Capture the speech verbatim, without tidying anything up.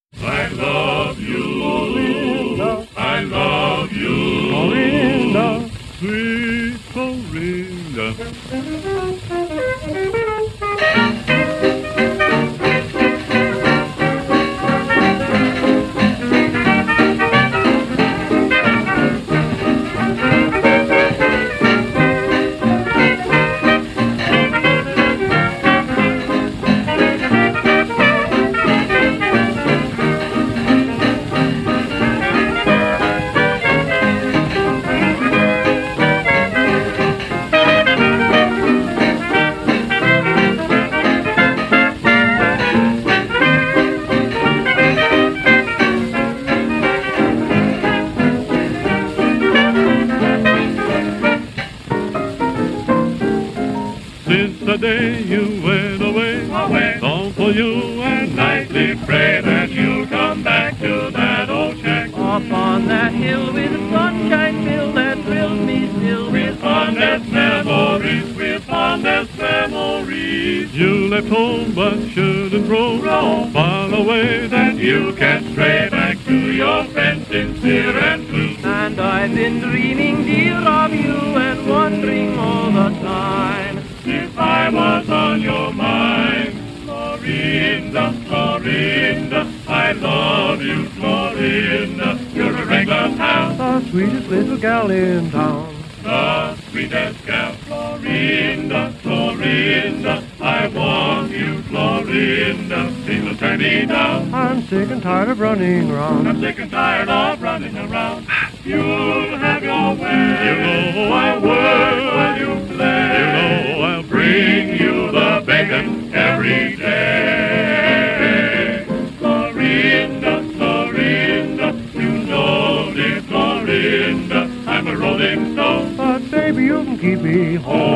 I love you. Florinda. I love you. Florinda. Sweet Florinda. Since the day you went away, away, long for you and nightly pray that you'll come back to that old shack. Up on that hill with sunshine filled that thrills me still With fondest memories, with fondest memories. You left home but shouldn't roam, roam far away that you can't stray back to your friends sincere and true. And I've been dreaming, dear, of you and wondering all the time if I was on your mind. Florinda, Florinda, I love you, Florinda. You're a regular pal, the sweetest little gal in town. the sweetest gal. Florinda, Florinda, I want you, Florinda. Please don't turn me down. I'm sick and tired of running round. I'm sick and tired of running around. You'll have your way. You know I'll work while you play. You know I'll bring you the bacon every day. Florinda, Florinda, you know, dear Florinda, I'm a rolling stone. But baby, you can keep me home.